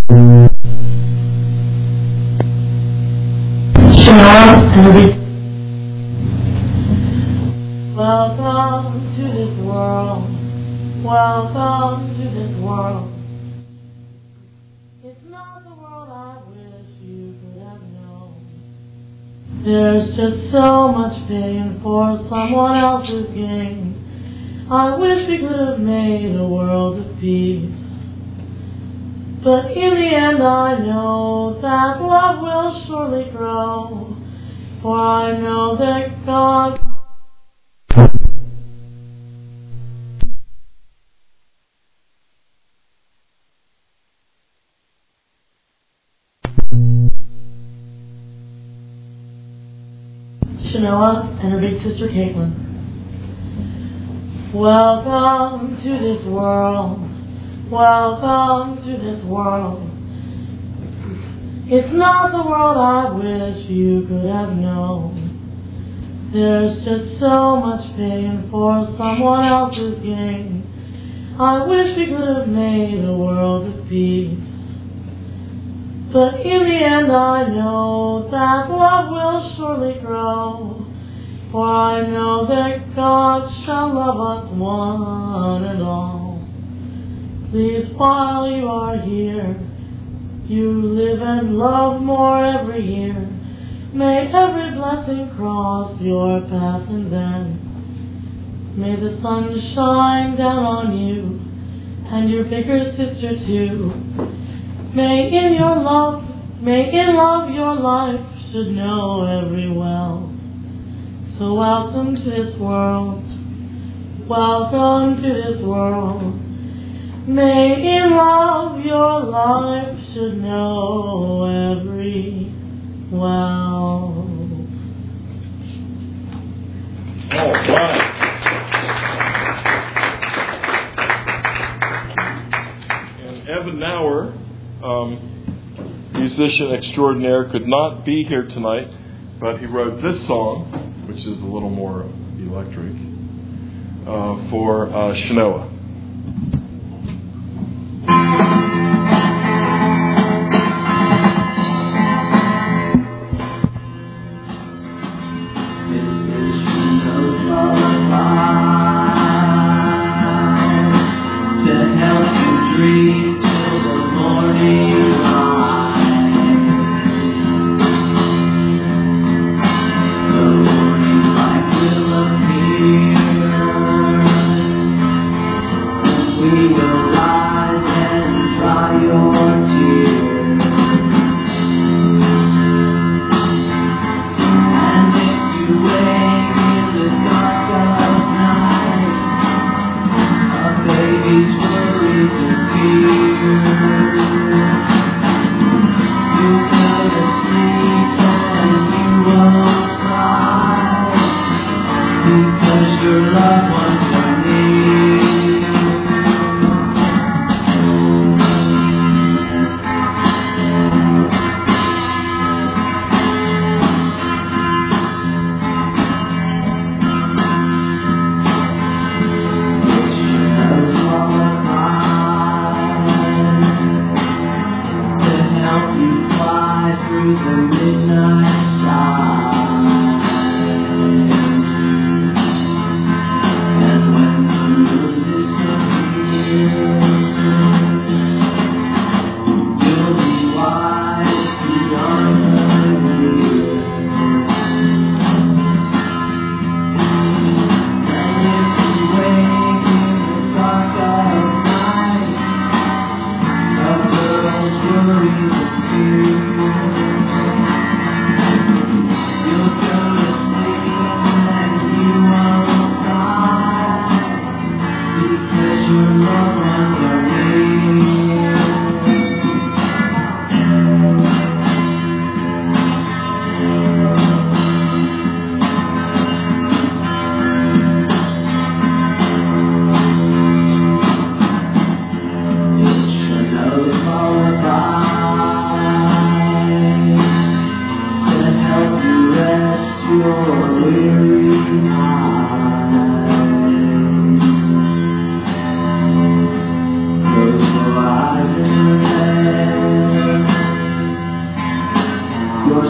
Welcome to this world. Welcome to this world. It's not the world I wish you could have known. There's just so much pain for someone else's gain. I wish we could have made a world of peace. But in the end I know that love will surely grow. For I know that God Shanoa and her big sister Caitlin. Welcome to this world. Welcome to this world. It's not the world I wish you could have known. There's just so much pain for someone else's gain. I wish we could have made a world of peace. But in the end I know that love will surely grow. For I know that God shall love us one and all. Please, while you are here, you live and love more every year. May every blessing cross your path, and then may the sun shine down on you and your bigger sister too. May in love your life should know every well. So welcome to this world. Welcome to this world. May in love your life should know every well. All right. And Evan Nauer, musician extraordinaire, could not be here tonight, but he wrote this song, which is a little more electric, for Shanoa.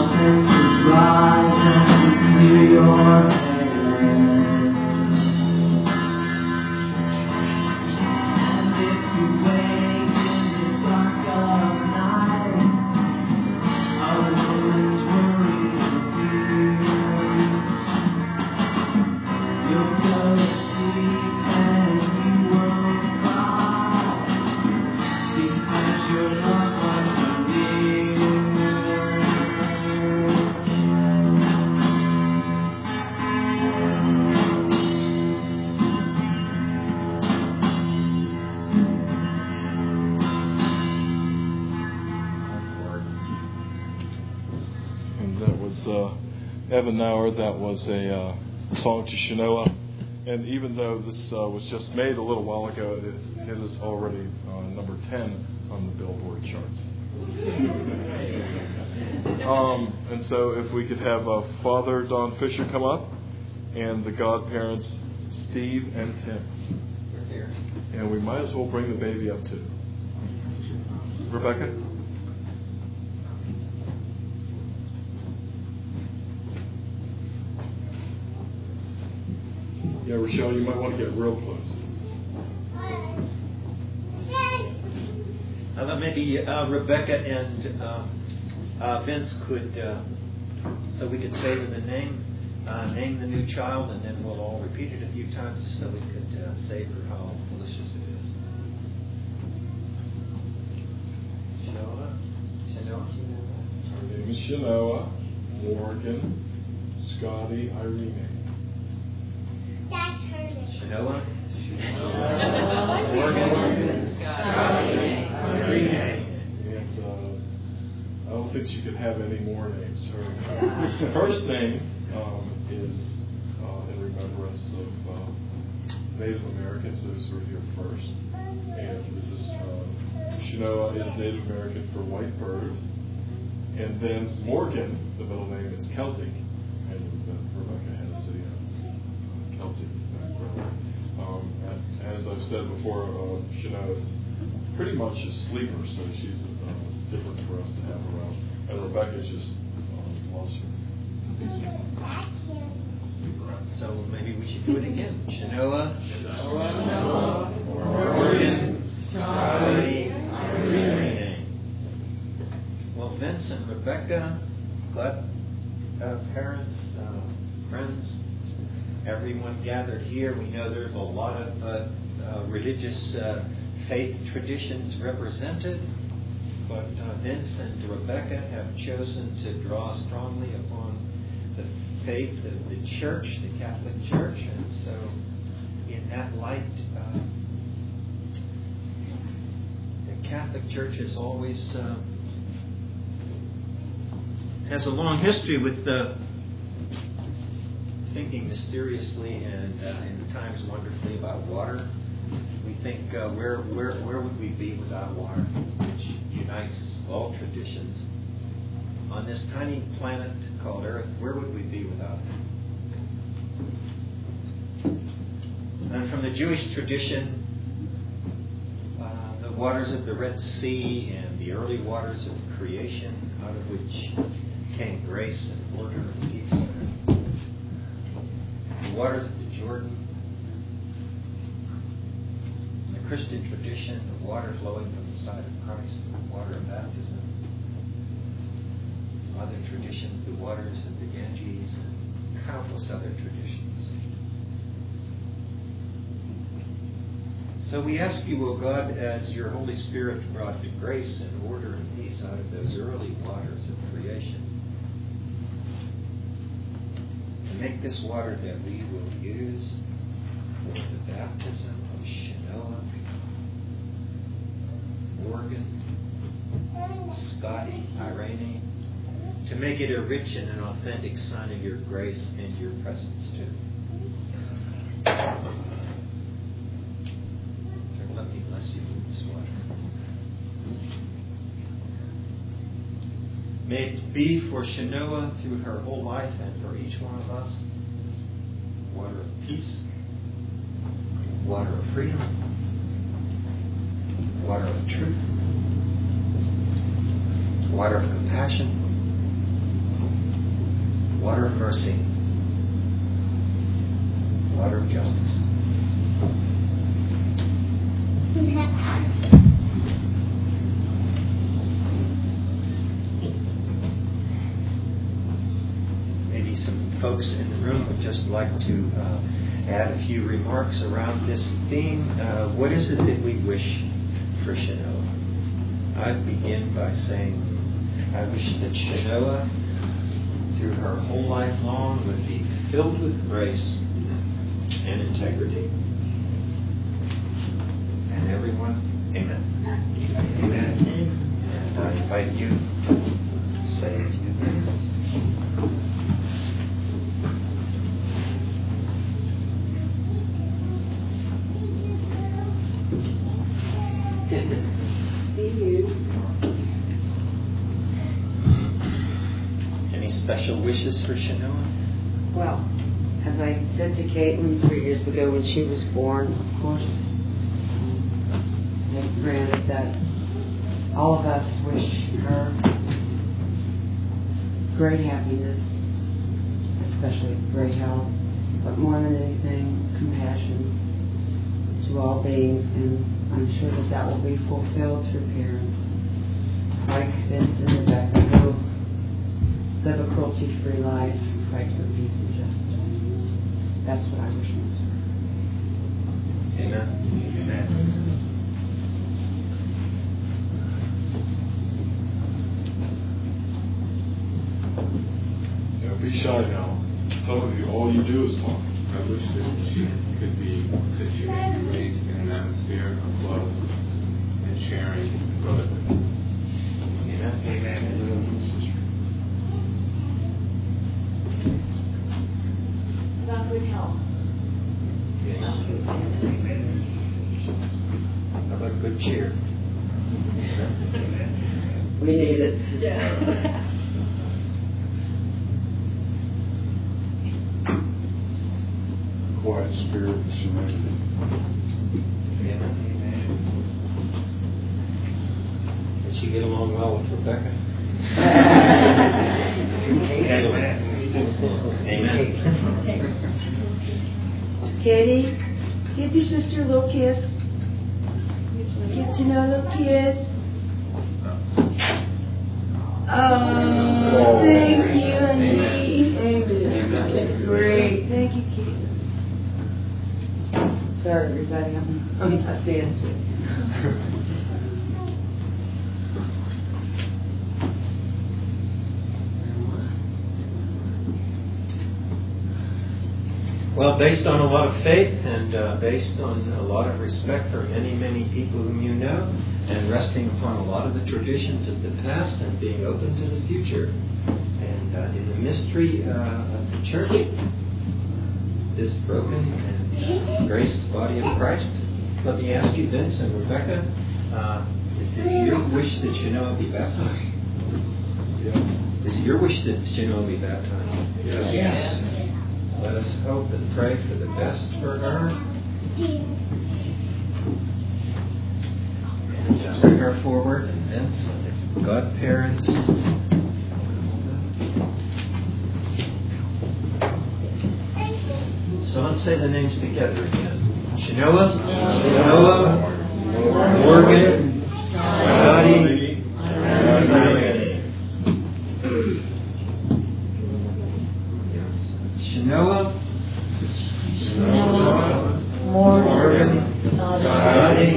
senses rise and you clear your head. And if you wake in the dark of night, a woman's worries appear. You'll go to sleep and you won't cry, because your loved ones are near. And that was Evan Nauer. That was a song to Shanoa. And even though this was just made a little while ago, it is already number 10 on the Billboard charts. And so if we could have Father Don Fisher come up and the godparents Steve and Tim. And we might as well bring the baby up too. Rebecca? Yeah, Rochelle, you might want to get real close. Maybe Rebecca and Vince could, so we could say the name the new child, and then we'll all repeat it a few times just so we could savor how delicious it is. Shanoa. Her name is Shanoa, Morgan, Scotty, Irene. That's her name. Shanoa. Morgan. Scotty. Irene. And I don't think she could have any more names. Her first name is in remembrance of Native Americans, those who were here first. And this is Shanoa is Native American for white bird. And then Morgan, the middle name, is Celtic. And Rebecca has a Celtic background. As I've said before, Shanoa is pretty much a sleeper, so she's different for us to have around. And Rebecca just loves her. So maybe we should do it again. Shanoa. Morgan. Scotty. Irene. Well, Vince and Rebecca, glad parents, friends, everyone gathered here. We know there's a lot of religious faith traditions represented, but Vince and Rebecca have chosen to draw strongly upon the faith of the Church, the Catholic Church, and so in that light, the Catholic Church has always has a long history with thinking mysteriously and in times wonderfully about water. We think, where would we be without water, which unites all traditions? On this tiny planet called Earth, where would we be without it? And from the Jewish tradition, the waters of the Red Sea and the early waters of creation, out of which came grace and order and peace. The waters of the Jordan, the Christian tradition, the water flowing from the side of Christ, the water of baptism. Other traditions, the waters of the Ganges, and countless other traditions. So we ask you, O God, as your Holy Spirit brought grace and order and peace out of those early waters of creation, to make this water that we will use for the baptism of Shanoa, Morgan, Scotty, Irene, to make it a rich and an authentic sign of your grace and your presence too. Let me bless you with this water. May it be for Shanoa through her whole life and for each one of us water of peace, water of freedom, water of truth, water of compassion, mercy, water of justice. Maybe some folks in the room would just like to add a few remarks around this theme. What is it that we wish for Shanoa? I begin by saying I wish that Shanoa, through her whole life long, would be filled with grace and integrity. And everyone, amen. Amen. And I invite you to say a few things. Any special wishes for Shanoa? Well, as I said to Caitlin 3 years ago when she was born, of course, I granted that all of us wish her great happiness, especially great health, but more than anything, compassion to all beings, and I'm sure that that will be fulfilled through parents like Vince and Rebecca who live a cruelty-free life and fight for peace and justice. That's what I wish most for. Amen. Amen. Be shy now. Some of you, all you do is talk. I wish that she could be raised in an atmosphere of love and sharing and brotherhood. Amen. Amen. About good health. Amen. How about good cheer? We need it. Yeah. Quiet spirit and serenity. Amen. Did she get along well with Rebecca? Amen. Katie, give your sister a little kiss. Get to know a little kiss. Oh, thank you, honey. Amen. That's great. Thank you, Katie. Sorry, everybody. I'm not dancing. Well, based on a lot of faith and based on a lot of respect for many, many people whom you know, and resting upon a lot of the traditions of the past and being open to the future, and in the mystery of the church, this broken and graced body of Christ, let me ask you, Vince and Rebecca, is it your wish that Shanoa be baptized? Yes. Is it your wish that Shanoa be baptized? Yes. Let us hope and pray for the best for her. And bring her forward, and Vince, and godparents. So let's say the names together again. Shanoa, Morgan, Scotty, Shanoa, Morgan, Scotty,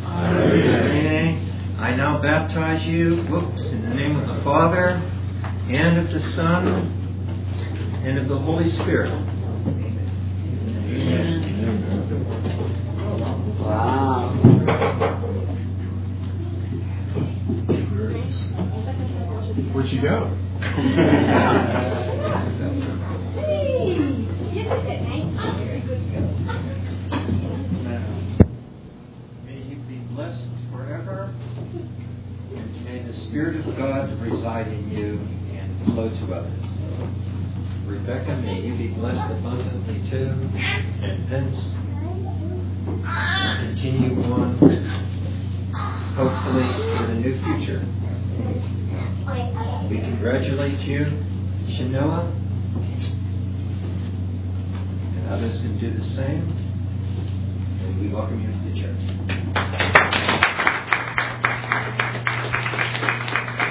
I now baptize you, in the name of the Father, and of the Son, and of the Holy Spirit. Amen. Wow. Where'd you go? May you be blessed forever, and may the Spirit of God reside in you and flow to others. Rebecca, may you be blessed abundantly too, and Vince, continue on, hopefully, with a new future. We congratulate you, Shanoa, Others can do the same. And we welcome you to the church.